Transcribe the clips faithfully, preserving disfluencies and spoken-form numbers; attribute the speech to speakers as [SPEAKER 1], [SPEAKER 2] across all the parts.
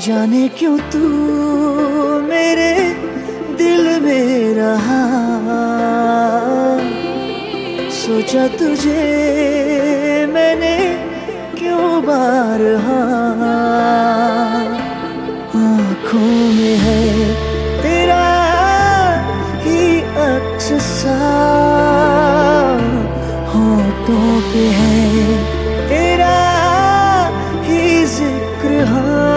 [SPEAKER 1] जाने क्यों तू मेरे दिल में रहा, सोचा तुझे मैंने क्यों बारहा। आँखों में है तेरा ही अक्स सा, होठों पे है तेरा ही जिक्र। हाँ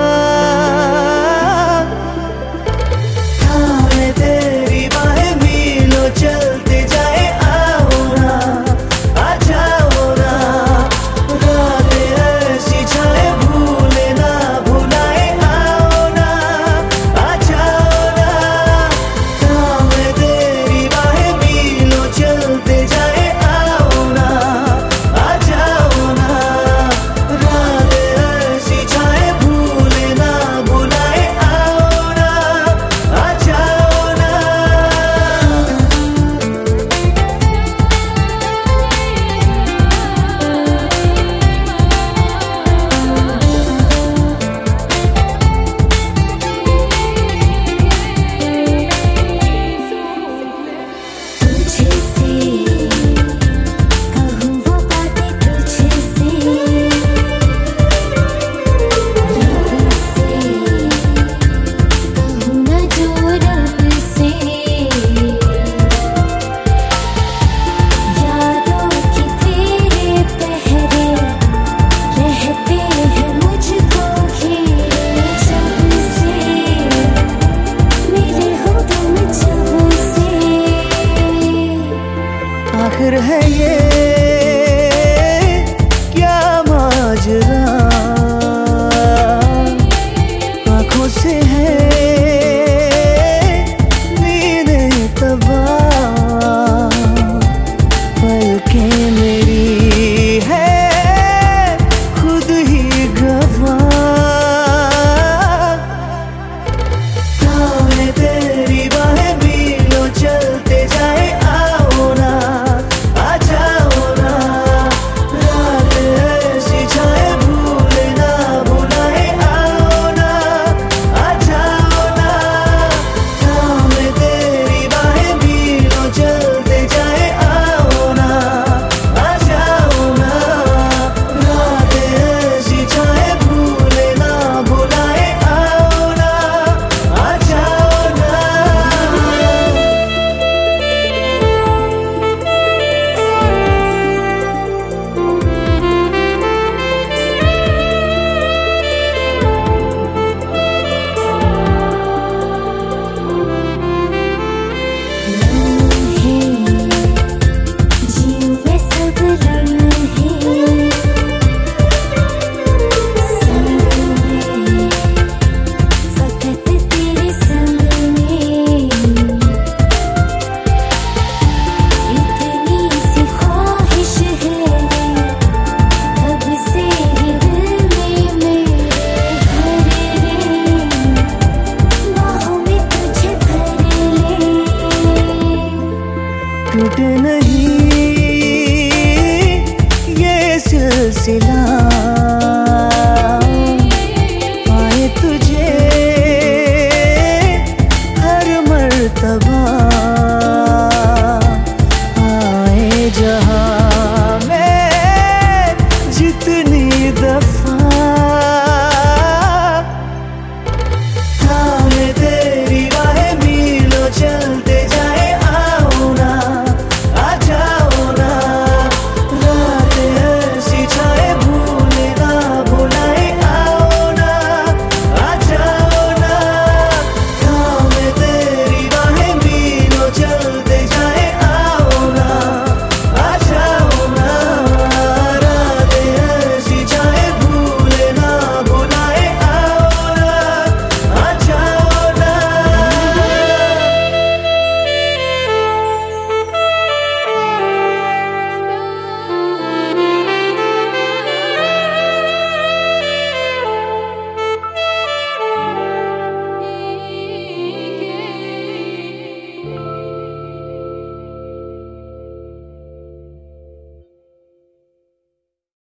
[SPEAKER 1] थामे तेरी बाहें मीलों चलते जाए, आओ ना आ जाओ ना, रातें ऐसी छाए भूले ना भुलाए, आओ ना आ जाओ ना। थामे तेरी बाहें मीलों चलते जाए, आओ ना आ जाओ ना, रातें ऐसी छाए भूले ना भुलाए, आओ ना आ जाओ ना।
[SPEAKER 2] तुझसे कहूँ वो बातें, तुझसे रब से कहूँ ना जो रब से। यादों के तेरे पहरे रहते हैं मुझको घेरे, जब से मिले हो तुम जब से।
[SPEAKER 1] आखिर है ये क्या माजरा, आँखों से है नींदें तबाह, पलकें मेरी है खुद ही गवाह। थामे तेरी बाहें मीलों चलते जाए, आओ ना आ जाओ ना, रातें ऐसी छाए भूले ना भुलाए, आओ ना आ जाओ ना। थामे तेरी बाहें मीलों चलते जाए, आओ ना आ जाओ ना, रातें ऐसी छाए भूले ना भुलाए, आओ ना आ जाओ ना।
[SPEAKER 2] लम्हे जीऊं मैं सब लम्हे, संग में फकत तेरे संग में। इतनी सी ख्वाहिश है कब से ही दिल में मेरे, भर ले बाहों में तुझे भर ले।
[SPEAKER 1] टूटे नहीं ये सिलसिला,